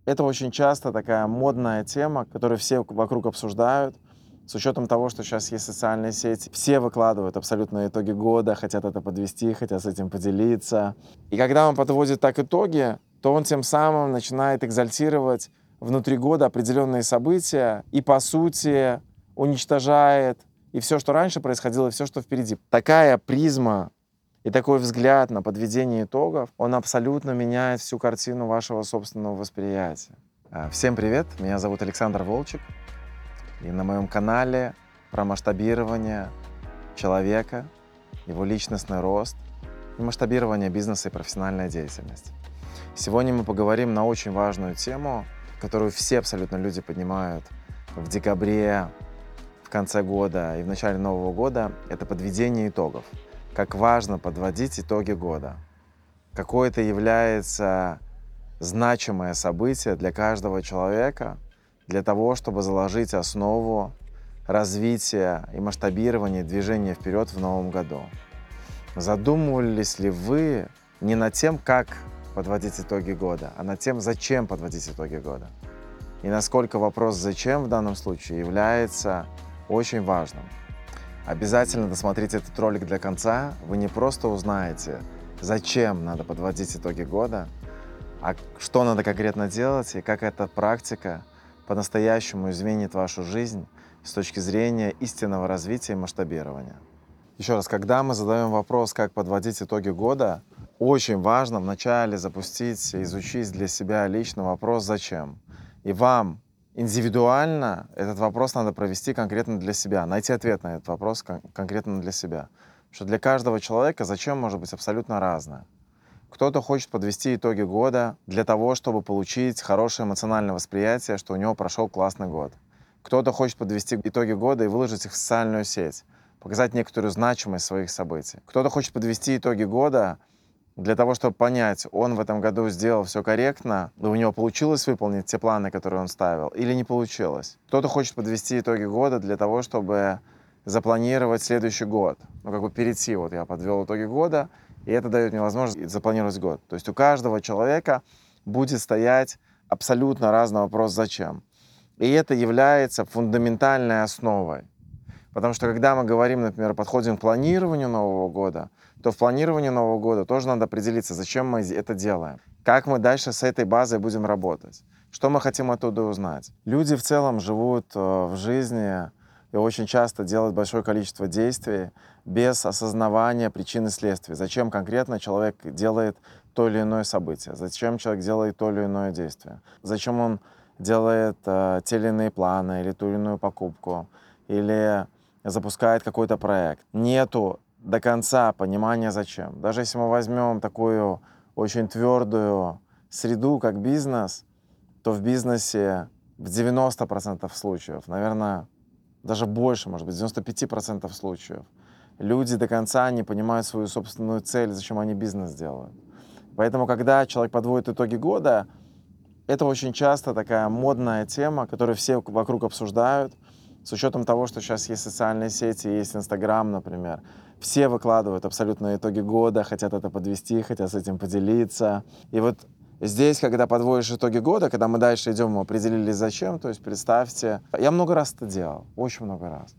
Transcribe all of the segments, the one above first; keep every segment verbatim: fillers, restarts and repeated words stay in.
Это очень часто такая модная тема, которую все вокруг обсуждают. С учетом того, что сейчас есть социальные сети, все выкладывают абсолютно итоги года, хотят это подвести, хотят с этим поделиться. И когда он подводит так итоги, то он тем самым начинает экзальтировать внутри года определенные события и, по сути, уничтожает и все, что раньше происходило, и все, что впереди. Такая призма и такой взгляд на подведение итогов, он абсолютно меняет всю картину вашего собственного восприятия. А, Всем привет, меня зовут Александр Волчек, и на моем канале про масштабирование человека, его личностный рост и масштабирование бизнеса и профессиональная деятельность. Сегодня мы поговорим на очень важную тему, которую все абсолютно люди поднимают в декабре, в конце года и в начале Нового года. Это подведение итогов. Как важно подводить итоги года. Какое это является значимое событие для каждого человека, для того, чтобы заложить основу развития и масштабирования движения вперед в новом году. Задумывались ли вы не над тем, как подводить итоги года, а над тем, зачем подводить итоги года? И насколько вопрос «зачем» в данном случае является очень важным. Обязательно досмотрите этот ролик до конца. Вы не просто узнаете, зачем надо подводить итоги года, а что надо конкретно делать и как эта практика по-настоящему изменит вашу жизнь с точки зрения истинного развития и масштабирования. Еще раз, когда мы задаем вопрос, как подводить итоги года, очень важно вначале запустить, изучить для себя лично вопрос «зачем?». И вам индивидуально этот вопрос надо провести конкретно для себя, найти ответ на этот вопрос кон- конкретно для себя. Потому что для каждого человека «зачем» может быть абсолютно разное. Кто-то хочет подвести итоги года для того, чтобы получить хорошее эмоциональное восприятие, что у него прошел классный год. Кто-то хочет подвести итоги года и выложить их в социальную сеть, показать некоторую значимость своих событий. Кто-то хочет подвести итоги года для того, чтобы понять, он в этом году сделал все корректно, и у него получилось выполнить те планы, которые он ставил, или не получилось. Кто-то хочет подвести итоги года для того, чтобы запланировать следующий год. Ну, как бы перейти, вот я подвел итоги года, и это дает мне возможность запланировать год. То есть у каждого человека будет стоять абсолютно разный вопрос «зачем?». И это является фундаментальной основой. Потому что когда мы говорим, например, подходим к планированию Нового года, то в планировании Нового года тоже надо определиться, зачем мы это делаем, как мы дальше с этой базой будем работать, что мы хотим оттуда узнать. Люди в целом живут э, в жизни и очень часто делают большое количество действий без осознавания причин и следствий. Зачем конкретно человек делает то или иное событие, зачем человек делает то или иное действие, зачем он делает э, те или иные планы или ту или иную покупку, или запускает какой-то проект. Нету до конца понимания зачем. Даже если мы возьмем такую очень твердую среду, как бизнес, то в бизнесе в девяноста процентах случаев, наверное, даже больше, может быть, девяносто пять процентов случаев, люди до конца не понимают свою собственную цель, зачем они бизнес делают. Поэтому, когда человек подводит итоги года, это очень часто такая модная тема, которую все вокруг обсуждают. С учетом того, что сейчас есть социальные сети, есть Инстаграм, например, все выкладывают абсолютно итоги года, хотят это подвести, хотят с этим поделиться. И вот здесь, когда подводишь итоги года, когда мы дальше идем, мы определились зачем, то есть представьте, я много раз это делал, очень много раз.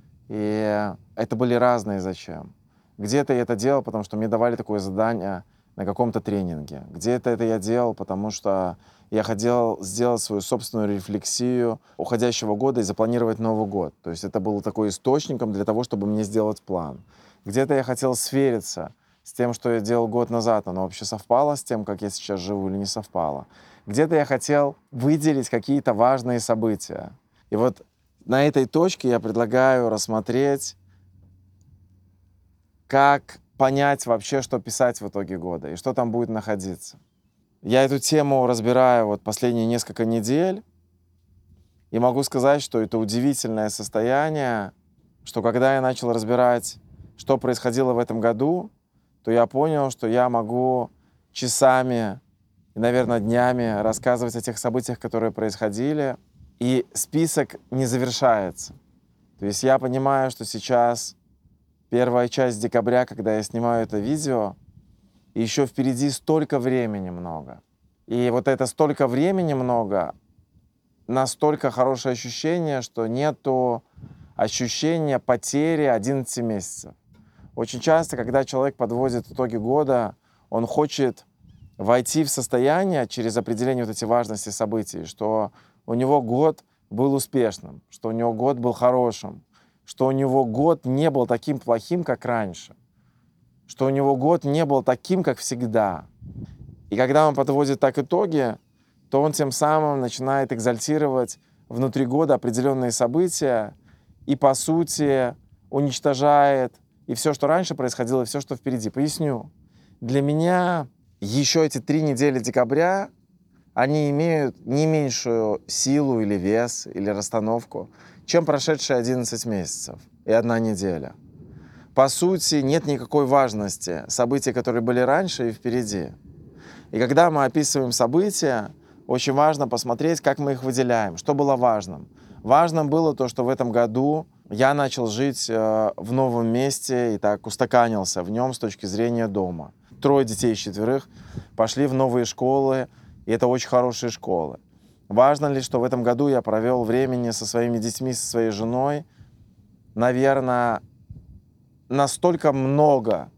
И это были разные зачем. Где-то я это делал, потому что мне давали такое задание на каком-то тренинге. Где-то это я делал, потому что я хотел сделать свою собственную рефлексию уходящего года и запланировать Новый год. То есть это было такой источником для того, чтобы мне сделать план. Где-то я хотел свериться с тем, что я делал год назад, оно вообще совпало с тем, как я сейчас живу, или не совпало. Где-то я хотел выделить какие-то важные события. И вот на этой точке я предлагаю рассмотреть, как понять вообще, что писать в итоге года и что там будет находиться. Я эту тему разбираю вот последние несколько недель, и могу сказать, что это удивительное состояние, что когда я начал разбирать, что происходило в этом году, то я понял, что я могу часами и, наверное, днями рассказывать о тех событиях, которые происходили, и список не завершается. То есть я понимаю, что сейчас первая часть декабря, когда я снимаю это видео, и еще впереди столько времени много. И вот это столько времени много, настолько хорошее ощущение, что нету ощущения потери одиннадцати месяцев. Очень часто, когда человек подводит итоги года, он хочет войти в состояние через определение вот эти важности событий, что у него год был успешным, что у него год был хорошим, что у него год не был таким плохим, как раньше, что у него год не был таким, как всегда. И когда он подводит так итоги, то он тем самым начинает экзальтировать внутри года определенные события и, по сути, уничтожает и все, что раньше происходило, и все, что впереди. Поясню. Для меня еще эти три недели декабря, они имеют не меньшую силу или вес, или расстановку, чем прошедшие одиннадцать месяцев и одна неделя. По сути, нет никакой важности событий, которые были раньше и впереди. И когда мы описываем события, очень важно посмотреть, как мы их выделяем, что было важным. Важным было то, что в этом году я начал жить э, в новом месте и так устаканился в нем с точки зрения дома. Трое детей из четверых пошли в новые школы, и это очень хорошие школы. Важно ли, что в этом году я провел времени со своими детьми, со своей женой? Наверное, настолько много,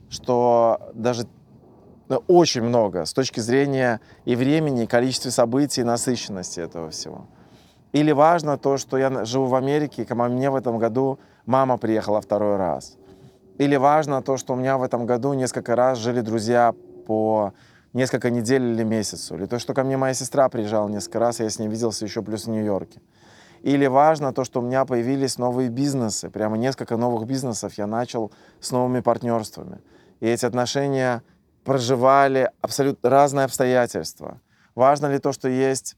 что даже ну, очень много с точки зрения и времени, и количества событий, и насыщенности этого всего. Или важно то, что я живу в Америке, и ко мне в этом году мама приехала второй раз. Или важно то, что у меня в этом году несколько раз жили друзья по несколько недель или месяцу. Или то, что ко мне моя сестра приезжала несколько раз, и я с ней виделся еще плюс в Нью-Йорке. Или важно то, что у меня появились новые бизнесы. Прямо несколько новых бизнесов я начал с новыми партнерствами. И эти отношения проживали абсолютно разные обстоятельства. Важно ли то, что есть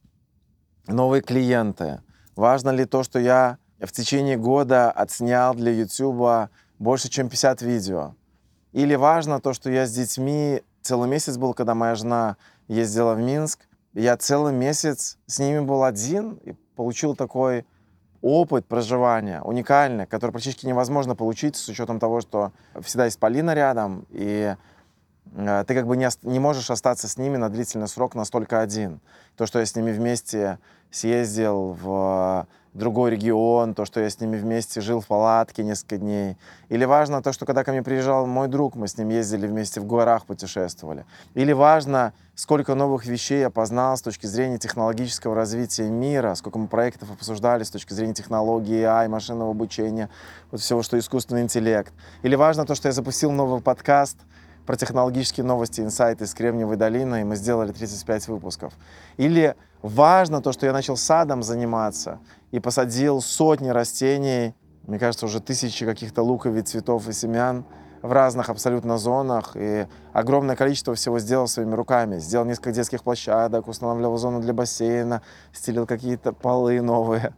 новые клиенты? Важно ли то, что я в течение года отснял для YouTube больше, чем пятьдесят видео? Или важно то, что я с детьми целый месяц был, когда моя жена ездила в Минск, и я целый месяц с ними был один и получил такой опыт проживания уникальный, который практически невозможно получить с учетом того, что всегда есть Полина рядом, и э, ты как бы не, ост- не можешь остаться с ними на длительный срок настолько один. То, что я с ними вместе съездил в другой регион, то, что я с ними вместе жил в палатке несколько дней. Или важно то, что когда ко мне приезжал мой друг, мы с ним ездили вместе в горах, путешествовали. Или важно, сколько новых вещей я познал с точки зрения технологического развития мира, сколько мы проектов обсуждали с точки зрения технологии, эй ай, машинного обучения, вот всего, что искусственный интеллект. Или важно то, что я запустил новый подкаст про технологические новости, инсайты из Кремниевой долины, и мы сделали тридцать пять выпусков. Или важно то, что я начал садом заниматься и посадил сотни растений, мне кажется, уже тысячи каких-то луковиц, цветов и семян в разных абсолютно зонах, и огромное количество всего сделал своими руками. Сделал несколько детских площадок, устанавливал зону для бассейна, стелил какие-то полы новые.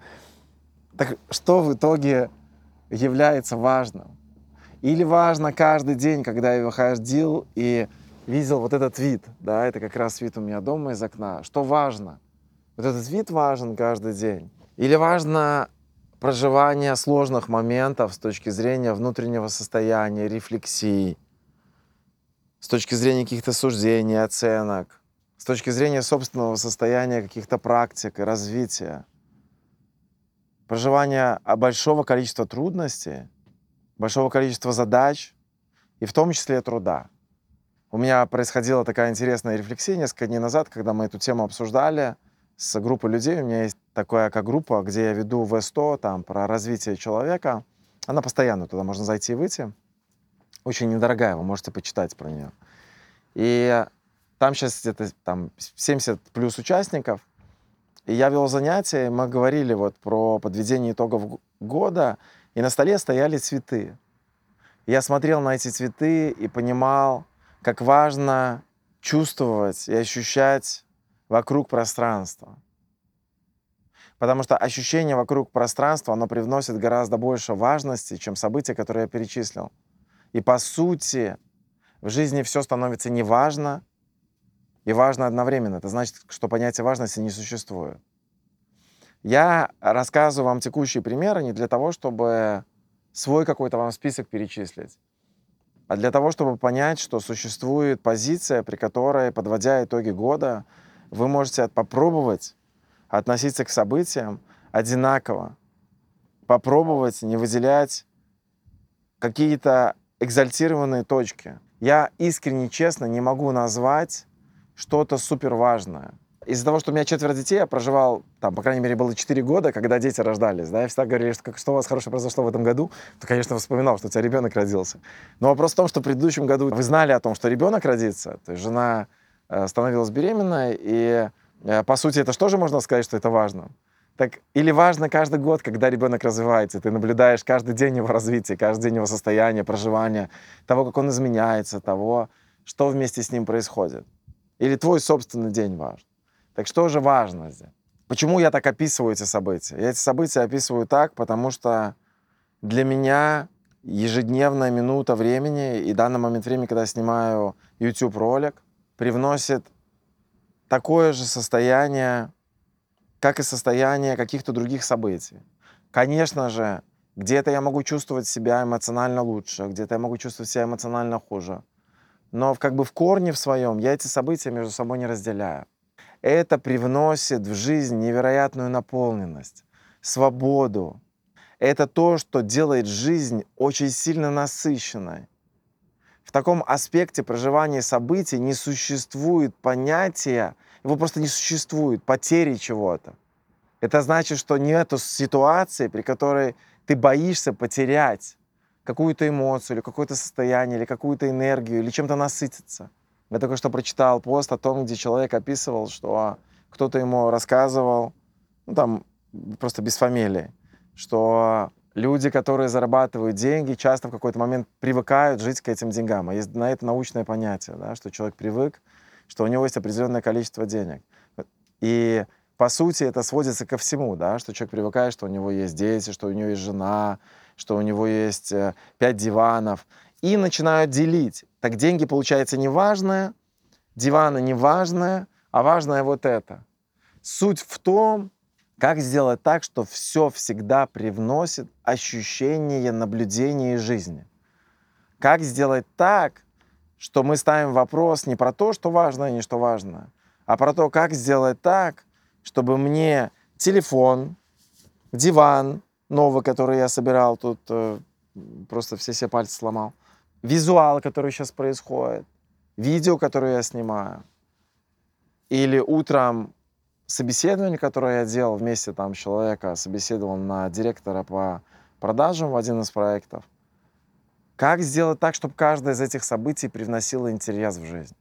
Так что в итоге является важным? Или важно каждый день, когда я выходил и видел вот этот вид, да, это как раз вид у меня дома из окна. Что важно? Вот этот вид важен каждый день. Или важно проживание сложных моментов с точки зрения внутреннего состояния, рефлексии, с точки зрения каких-то суждений, оценок, с точки зрения собственного состояния, каких-то практик и развития. Проживание большого количества трудностей, большого количества задач, и в том числе труда. У меня происходила такая интересная рефлексия несколько дней назад, когда мы эту тему обсуждали с группой людей. У меня есть такая как группа, где я веду вэ сто, там, про развитие человека. Она постоянно, туда можно зайти и выйти. Очень недорогая, вы можете почитать про нее. И там сейчас где-то там семьдесят плюс участников. И я вел занятия, и мы говорили вот про подведение итогов года, и на столе стояли цветы. Я смотрел на эти цветы и понимал, как важно чувствовать и ощущать вокруг пространства. Потому что ощущение вокруг пространства, оно привносит гораздо больше важности, чем события, которые я перечислил. И по сути, в жизни все становится неважно и важно одновременно. Это значит, что понятия важности не существует. Я рассказываю вам текущие примеры не для того, чтобы свой какой-то вам список перечислить, а для того, чтобы понять, что существует позиция, при которой, подводя итоги года, вы можете попробовать относиться к событиям одинаково, попробовать не выделять какие-то экзальтированные точки. Я искренне, честно не могу назвать что-то супер важное. Из-за того, что у меня четверо детей, я проживал, там, по крайней мере, было четыре года, когда дети рождались. Да? И всегда говорили, что, что у вас хорошее произошло в этом году. То, конечно, вспоминал, что у тебя ребенок родился. Но вопрос в том, что в предыдущем году вы знали о том, что ребенок родится. То есть жена э, становилась беременной, и, э, по сути, это что же можно сказать, что это важно? Так или важно каждый год, когда ребенок развивается, ты наблюдаешь каждый день его развития, каждый день его состояния, проживания, того, как он изменяется, того, что вместе с ним происходит. Или твой собственный день важен. Так что же важно здесь? Почему я так описываю эти события? Я эти события описываю так, потому что для меня ежедневная минута времени и данный момент времени, когда я снимаю YouTube-ролик, привносит такое же состояние, как и состояние каких-то других событий. Конечно же, где-то я могу чувствовать себя эмоционально лучше, где-то я могу чувствовать себя эмоционально хуже. Но как бы в корне в своем я эти события между собой не разделяю. Это привносит в жизнь невероятную наполненность, свободу. Это то, что делает жизнь очень сильно насыщенной. В таком аспекте проживания событий не существует понятия, его просто не существует, потери чего-то. Это значит, что нету ситуации, при которой ты боишься потерять какую-то эмоцию, или какое-то состояние, или какую-то энергию, или чем-то насытиться. Я только что прочитал пост о том, где человек описывал, что кто-то ему рассказывал, ну там просто без фамилии, что люди, которые зарабатывают деньги, часто в какой-то момент привыкают жить к этим деньгам. А есть на это научное понятие, да, что человек привык, что у него есть определенное количество денег. И по сути это сводится ко всему, да, что человек привыкает, что у него есть дети, что у него есть жена, что у него есть пять диванов. И начинают делить. Так деньги, получается, не важное, диваны не важное, а важное вот это. Суть в том, как сделать так, что все всегда привносит ощущение наблюдения и жизни. Как сделать так, что мы ставим вопрос не про то, что важно и не что важно, а про то, как сделать так, чтобы мне телефон, диван новый, который я собирал, тут э, просто все себе пальцы сломал, визуал, который сейчас происходит, видео, которое я снимаю, или утром собеседование, которое я делал вместе там с человеком, собеседовал на директора по продажам в один из проектов. Как сделать так, чтобы каждое из этих событий привносило интерес в жизнь?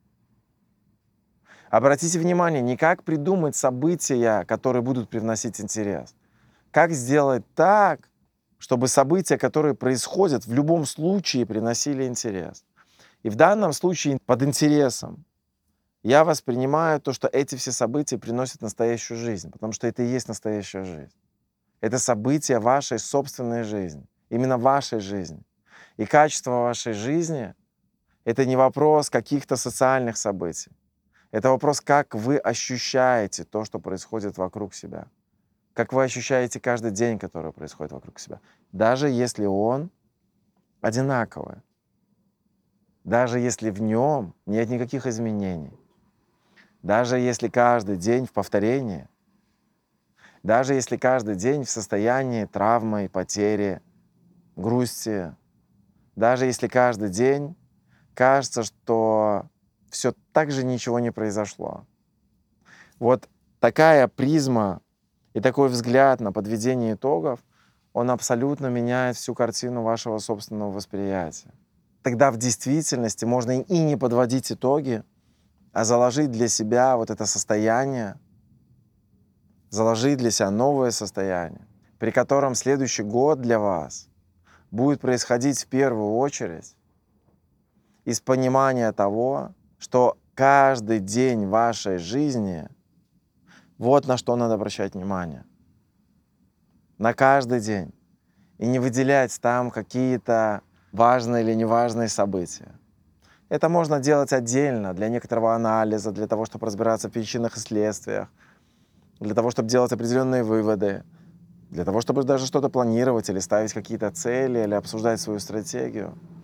Обратите внимание, не как придумать события, которые будут привносить интерес. Как сделать так, чтобы события, которые происходят, в любом случае приносили интерес. И в данном случае под интересом я воспринимаю то, что эти все события приносят настоящую жизнь, потому что это и есть настоящая жизнь. Это события вашей собственной жизни, именно вашей жизни. И качество вашей жизни — это не вопрос каких-то социальных событий. Это вопрос, как вы ощущаете то, что происходит вокруг себя. Как вы ощущаете каждый день, который происходит вокруг себя. Даже если он одинаковый. Даже если в нем нет никаких изменений. Даже если каждый день в повторении. Даже если каждый день в состоянии травмы, потери, грусти. Даже если каждый день кажется, что все так же ничего не произошло. Вот такая призма и такой взгляд на подведение итогов, он абсолютно меняет всю картину вашего собственного восприятия. Тогда в действительности можно и не подводить итоги, а заложить для себя вот это состояние, заложить для себя новое состояние, при котором следующий год для вас будет происходить в первую очередь из понимания того, что каждый день вашей жизни вот на что надо обращать внимание. На каждый день. И не выделять там какие-то важные или неважные события. Это можно делать отдельно, для некоторого анализа, для того, чтобы разбираться в причинах и следствиях, для того, чтобы делать определенные выводы, для того, чтобы даже что-то планировать или ставить какие-то цели, или обсуждать свою стратегию.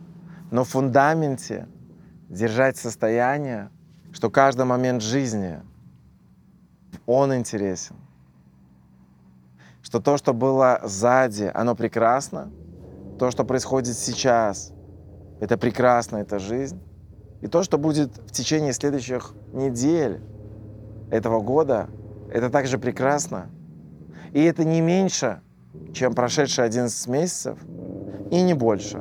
Но в фундаменте держать состояние, что каждый момент жизни, он интересен. Что то, что было сзади, оно прекрасно. То, что происходит сейчас, это прекрасно, это жизнь. И то, что будет в течение следующих недель этого года, это также прекрасно. И это не меньше, чем прошедшие одиннадцать месяцев, и не больше.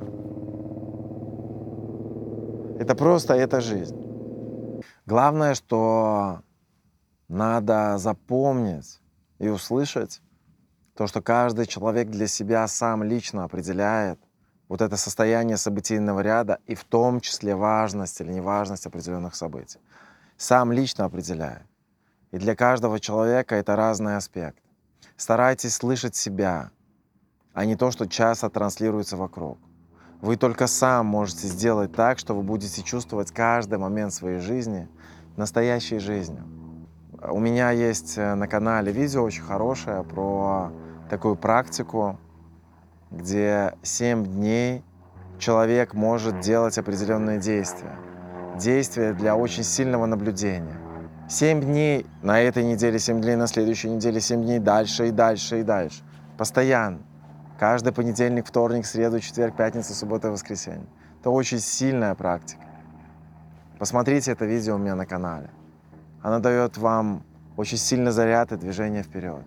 Это просто эта жизнь. Главное, что надо запомнить и услышать то, что каждый человек для себя сам лично определяет вот это состояние событийного ряда и в том числе важность или неважность определенных событий. Сам лично определяет. И для каждого человека это разный аспект. Старайтесь слышать себя, а не то, что часто транслируется вокруг. Вы только сам можете сделать так, что вы будете чувствовать каждый момент своей жизни настоящей жизнью. У меня есть на канале видео очень хорошее про такую практику, где семь дней человек может делать определенные действия. Действия для очень сильного наблюдения. Семь дней на этой неделе, семь дней на следующей неделе, семь дней дальше и дальше и дальше. Постоянно. Каждый понедельник, вторник, среду, четверг, пятница, суббота и воскресенье. Это очень сильная практика. Посмотрите это видео у меня на канале. Оно дает вам очень сильный заряд и движение вперед.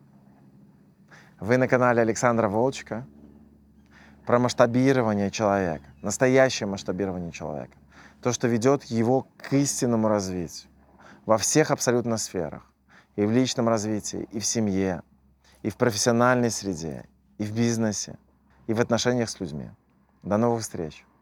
Вы на канале Александра Волчка про масштабирование человека, настоящее масштабирование человека. То, что ведет его к истинному развитию во всех абсолютно сферах. И в личном развитии, и в семье, и в профессиональной среде, и в бизнесе, и в отношениях с людьми. До новых встреч!